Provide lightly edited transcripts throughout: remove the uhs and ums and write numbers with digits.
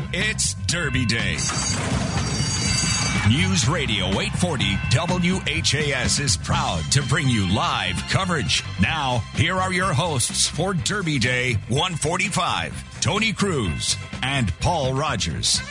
It's Derby Day. News Radio 840 WHAS is proud to bring you live coverage. Now, here are your hosts for Derby Day 145, Tony Cruz and Paul Rogers.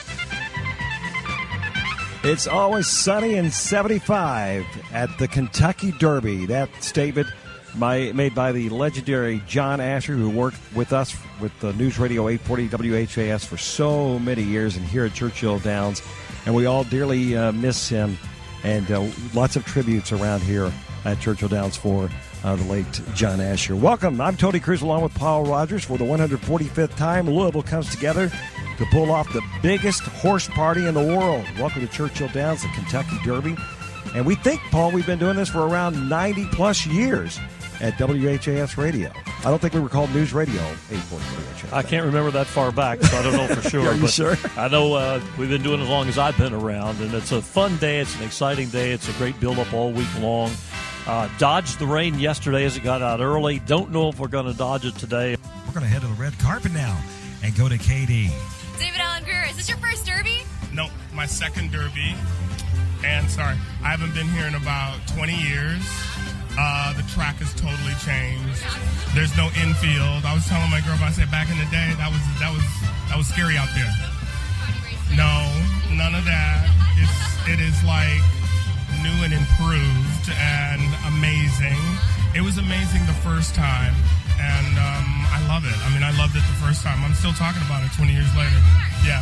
It's always sunny and 75 at the Kentucky Derby. That statement made by the legendary John Asher, who worked with us with the News Radio 840 WHAS for so many years and here at Churchill Downs. And we all dearly miss him. And lots of tributes around here at Churchill Downs for the late John Asher. Welcome. I'm Tony Cruz along with Paul Rogers for the 145th time. Louisville comes together to pull off the biggest horse party in the world. Welcome to Churchill Downs, the Kentucky Derby. And we think, Paul, we've been doing this for around 90-plus years at WHAS Radio. I don't think we were called News Radio 840 WHAS. I can't remember that far back, so I don't know for sure. Are you sure? I know we've been doing it as long as I've been around, and it's a fun day. It's an exciting day. It's a great build-up all week long. Dodged the rain yesterday as it got out early. Don't know if we're going to dodge it today. We're going to head to the red carpet now and go to KD. David Allen Greer, is this your first Derby? No, my second Derby. And sorry, I haven't been here in about 20 years. The track has totally changed. There's no infield. I was telling my girlfriend, I said back in the day, that was scary out there. No, none of that. It is like new and improved and amazing. It was amazing the first time, and I love it. I mean, I loved it the first time. I'm still talking about it 20 years later. Yeah,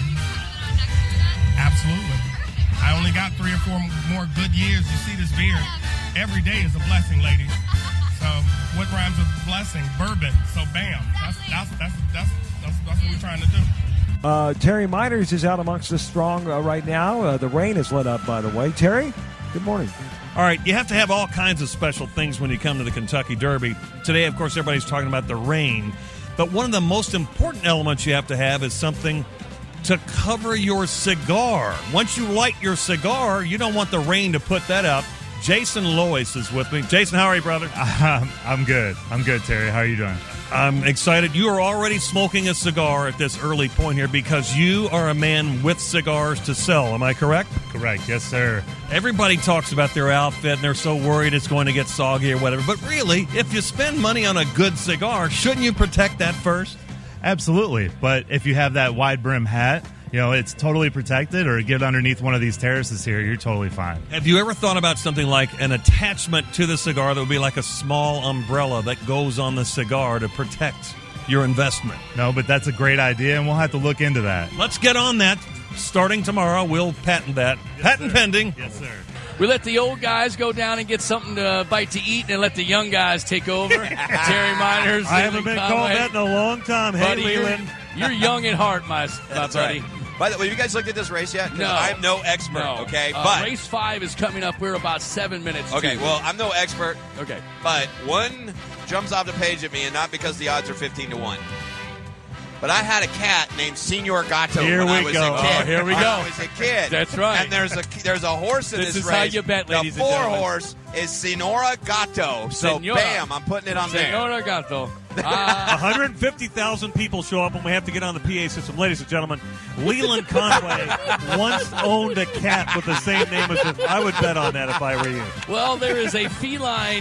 absolutely. I only got 3 or 4 more good years. You see this beard. Every day is a blessing, ladies. So what rhymes with blessing? Bourbon. So bam. That's what we're trying to do. Terry Miners is out amongst us strong right now. The rain has let up, by the way. Terry, good morning. All right, you have to have all kinds of special things when you come to the Kentucky Derby. Today, of course, everybody's talking about the rain. But one of the most important elements you have to have is something to cover your cigar. Once you light your cigar, you don't want the rain to put that out. Jason Lois is with me. Jason, how are you, brother? I'm good. I'm good, Terry. How are you doing? I'm excited. You are already smoking a cigar at this early point here because you are a man with cigars to sell. Am I correct? Correct. Yes, sir. Everybody talks about their outfit and they're so worried it's going to get soggy or whatever. But really, if you spend money on a good cigar, shouldn't you protect that first? Absolutely. But if you have that wide brim hat, you know, it's totally protected, or get underneath one of these terraces here, you're totally fine. Have you ever thought about something like an attachment to the cigar that would be like a small umbrella that goes on the cigar to protect your investment? No, but that's a great idea, and we'll have to look into that. Let's get on that. Starting tomorrow, we'll patent that. Yes, patent sir. pending. Yes, sir. We let the old guys go down and get something to bite to eat, and let the young guys take over. Terry Miners. I haven't been called that in a long time. Hey, buddy, Leland. You're young at heart, my buddy. Right. By the way, have you guys looked at this race yet? No. I'm no expert, okay? But race 5 is coming up. We're about 7 minutes. Okay, well, I'm no expert. Okay. But one jumps off the page at me, and not because the odds are 15-1. But I had a cat named Senor Gato when I was a kid. Oh, here we go. I was a kid. That's right. And there's a horse in this race. This is how you bet, ladies the and gentlemen. 4-horse is Senora Gato. So, Senora. bam, I'm putting it on there. Senora Gato. 150,000 people show up, and we have to get on the PA system. Ladies and gentlemen, Leland Conway once owned a cat with the same name as his. I would bet on that if I were you. Well, there is a feline.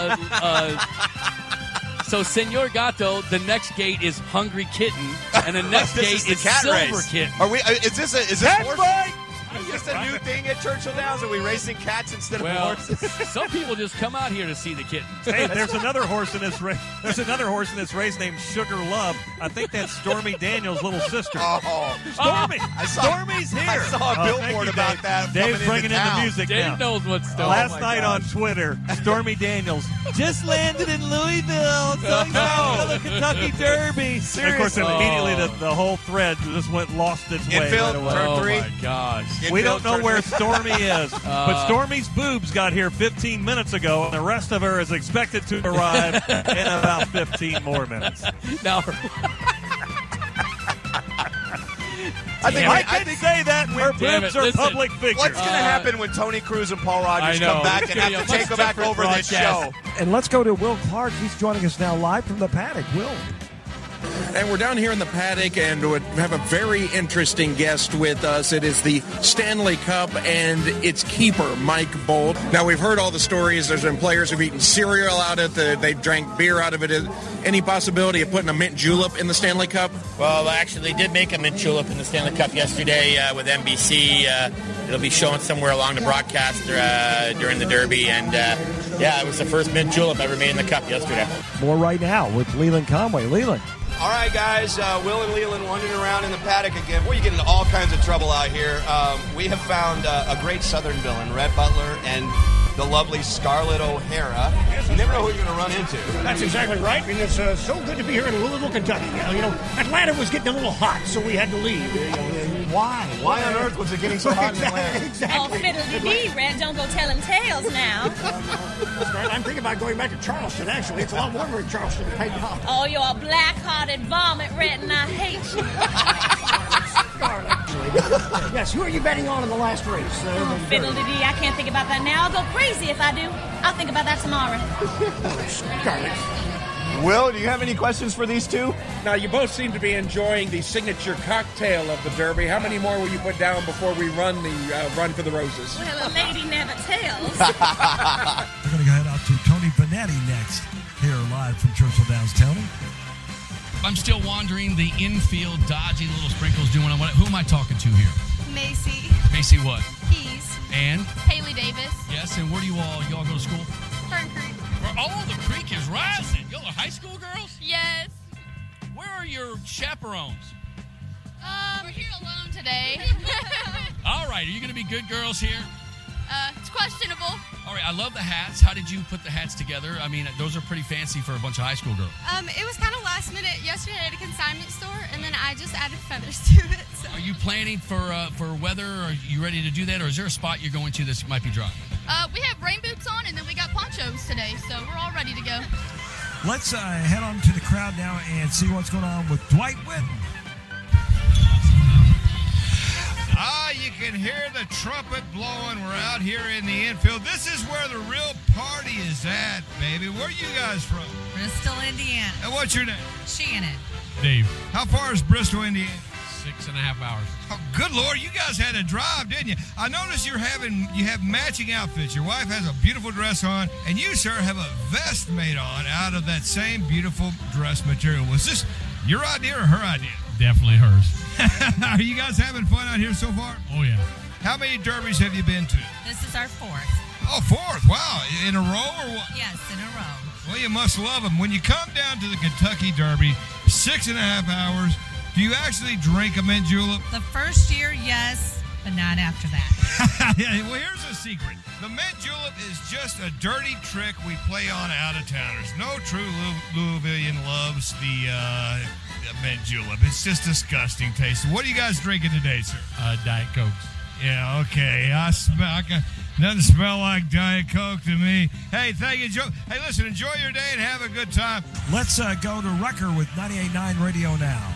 So, Senor Gato, the next gate is Hungry Kitten, and the next gate is cat Silver race. Kitten. Are we? Is this Cat horse? fight! Is this a new thing at Churchill Downs? Are we racing cats instead of horses? Some people just come out here to see the kittens. Hey, there's another horse in this race. There's another horse in this race named Sugar Love. I think that's Stormy Daniels' little sister. Oh, Stormy! Stormy's here. I saw a billboard about Dave. that. Dave's bringing in the town. music Dave now. knows what's going on. Last night on Twitter, Stormy Daniels just landed in Louisville. So excited for the Kentucky Derby. Seriously? And of course, immediately the whole thread just lost its way. Infield, right away. turn 3. Oh, my gosh. We don't know Infield, where Stormy is, but Stormy's boobs got here 15 minutes ago, and the rest of her is expected to arrive in about 15 more minutes. Now, I can say that her Damn boobs it, are listen. public figures. What's going to happen when Tony Cruz and Paul Rogers I know. come back It's and gonna have be to a take much back different over this show? broadcast. And let's go to Will Clark. He's joining us now live from the paddock. Will. And we're down here in the paddock and we have a very interesting guest with us. It is the Stanley Cup and its keeper, Mike Bolt. Now, we've heard all the stories. There's been players who've eaten cereal out of it. They drank beer out of it. Any possibility of putting a mint julep in the Stanley Cup? Well, actually, they did make a mint julep in the Stanley Cup yesterday with NBC. It'll be shown somewhere along the broadcast during the Derby. And, it was the first mint julep ever made in the Cup yesterday. More right now with Leland Conway. Leland. All right, guys. Will and Leland wandering around in the paddock again. Before you get into all kinds of trouble out here, we have found a great Southern villain, Rhett Butler, and the lovely Scarlett O'Hara. You never know who you're going to run into. That's exactly right, and it's so good to be here in Louisville, Kentucky. Atlanta was getting a little hot, so we had to leave. Why? Why on earth was it getting so hot in Atlanta? Exactly. Oh, fiddle-dee-dee, Red. Don't go telling tales now. That's right. I'm thinking about going back to Charleston, actually. It's a lot warmer in Charleston than Peyton Hall. Oh, you're a black-hearted vomit, Red, and I hate you. Yes, who are you betting on in the last race? Fiddle-dee-dee, I can't think about that now. I'll go crazy if I do. I'll think about that tomorrow. Scarlett. Will, do you have any questions for these two? Now, you both seem to be enjoying the signature cocktail of the Derby. How many more will you put down before we run the Run for the Roses? Well, a lady never tells. We're going to go head out to Tony Benetti next, here live from Churchill Downs. Tony? I'm still wandering the infield, dodgy little sprinkles doing what? Who am I talking to here? Macy. Macy what? Keys. And? Haley Davis. Yes, and where do y'all go to school? Fern Creek. Oh, the creek is rising. Y'all are high school girls? Yes. Where are your chaperones? We're here alone today. All right, are you going to be good girls here? It's questionable. All right, I love the hats. How did you put the hats together? I mean, those are pretty fancy for a bunch of high school girls. It was kind of last minute yesterday at a consignment store, and then I just added feathers to it. So. Are you planning for weather? Are you ready to do that, or is there a spot you're going to that might be dry? We have rain boots on, and then we got ponchos today, so we're all ready to go. Let's head on to the crowd now and see what's going on with Dwight Whitten. You can hear the trumpet blowing. We're out here in the infield. This is where the real party is at, baby. Where are you guys from? Bristol, Indiana. And what's your name? Shannon. Dave. How far is Bristol, Indiana? 6.5 hours. Oh, good Lord, you guys had to drive, didn't you? I noticed you have matching outfits. Your wife has a beautiful dress on, and you, sir, have a vest made on out of that same beautiful dress material. Was this your idea or her idea? Definitely hers. Are you guys having fun out here so far? Oh, yeah. How many derbies have you been to? This is our fourth. Oh, fourth. Wow. In a row or what? Yes, in a row. Well, you must love them. When you come down to the Kentucky Derby, 6.5 hours, do you actually drink a mint julep? The first year, yes, but not after that. Well, here's a secret. The mint julep is just a dirty trick we play on out-of-towners. No true Louisvillian loves the mint julep. It's just disgusting taste. What are you guys drinking today, sir? Diet Cokes. Yeah, okay. Doesn't smell like Diet Coke to me. Hey, thank you, Joe. Hey, listen, enjoy your day and have a good time. Let's go to Rucker with 98.9 Radio now.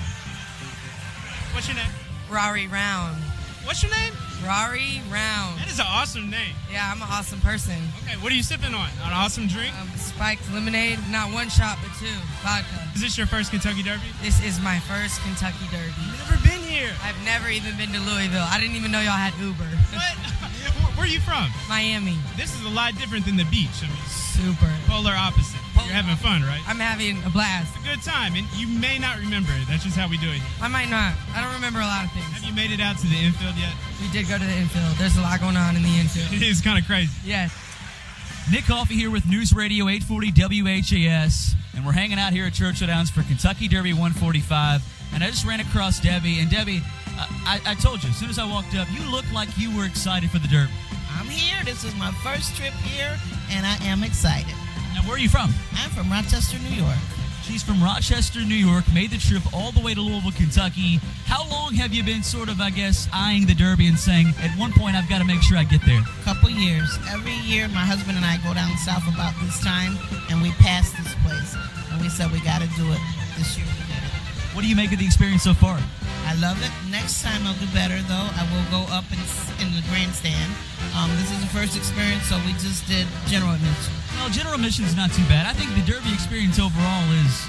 What's your name? Rory Round. What's your name? Rory Round. That is an awesome name. Yeah, I'm an awesome person. Okay, what are you sipping on? An awesome drink? Spiked lemonade, not one shot, but two. Vodka. Is this your first Kentucky Derby? This is my first Kentucky Derby. You've never been here. I've never even been to Louisville. I didn't even know y'all had Uber. What? Where are you from? Miami. This is a lot different than the beach. I mean, super. Polar opposite. You're having fun, right? I'm having a blast. It's a good time, and you may not remember it. That's just how we do it. I might not. I don't remember a lot of things. Have you made it out to the infield yet? We did go to the infield. There's a lot going on in the infield. It is kind of crazy. Yes. Nick Coffey here with News Radio 840 WHAS, and we're hanging out here at Churchill Downs for Kentucky Derby 145. And I just ran across Debbie, and Debbie, I told you, as soon as I walked up, you looked like you were excited for the Derby. I'm here. This is my first trip here, and I am excited. Now, where are you from? I'm from Rochester, New York. She's from Rochester, New York, made the trip all the way to Louisville, Kentucky. How long have you been sort of, I guess, eyeing the Derby and saying, at one point, I've got to make sure I get there? Couple years. Every year, my husband and I go down south about this time, and we pass this place. And we said, we got to do it. This year, we did it. What do you make of the experience so far? I love it. Next time I'll do better, though. I will go up in the grandstand. This is the first experience, so we just did general admission. Well, general admission is not too bad. I think the Derby experience overall is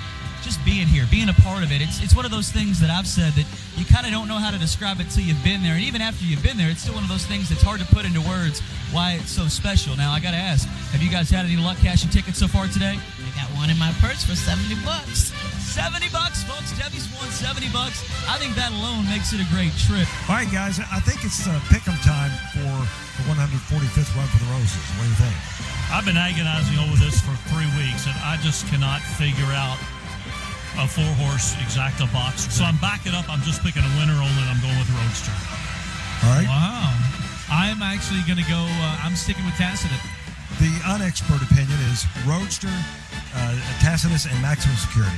just being here, being a part of it. It's one of those things that I've said that you kind of don't know how to describe it till you've been there. And even after you've been there, it's still one of those things that's hard to put into words why it's so special. Now, I got to ask, have you guys had any luck cashing tickets so far today? I got one in my purse for $70. $70, folks. Debbie's won $70. I think that alone makes it a great trip. All right, guys, I think it's pick'em time for the 145th Run for the Roses. What do you think? I've been agonizing over this for 3 weeks, and I just cannot figure out a 4-horse exacta box. So I'm backing up. I'm just picking a winner only, and I'm going with Roadster. All right. Wow. I'm actually going to go, I'm sticking with Tacitus. The unexpert opinion is Roadster, Tacitus, and Maximum Security.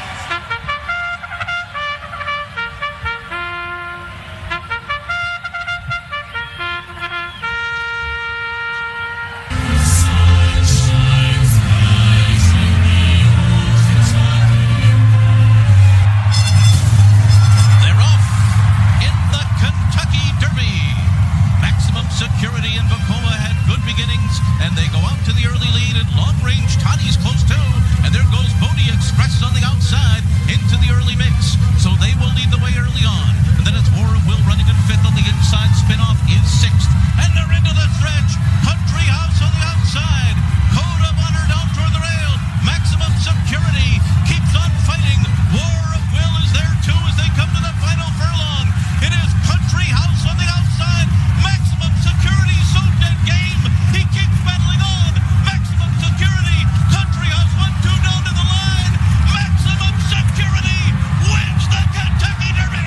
Security in Vacoma had good beginnings, and they go out to the early lead at long range. Toddy's close too, and there goes Bodie Express on the outside into the early mix. So they will lead the way early on. And then it's War of Will running in fifth on the inside. Spinoff is sixth, and they're into the stretch. Country House on the outside. Code of Honor down toward the rail. Maximum Security keeps on fighting. War of Will is there too as they come to the final furlong. It is Country House on the outside. Maximum Security, so dead game. He keeps battling on. Maximum Security. Country House 1-2 down to the line. Maximum Security wins the Kentucky Derby.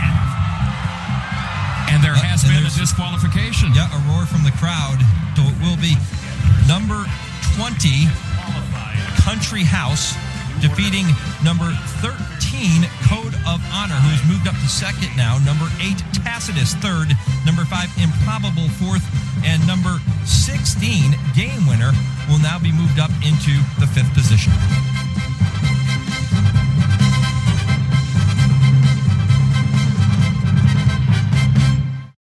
And there has been a disqualification. Yeah, a roar from the crowd. So it will be number 20, Country House, defeating number 13, Code of Honor, who's moved up to second now. Number 8, Tacitus, third. Number 5, Improbable, fourth. And number 16, Game Winner, will now be moved up into the 5th position.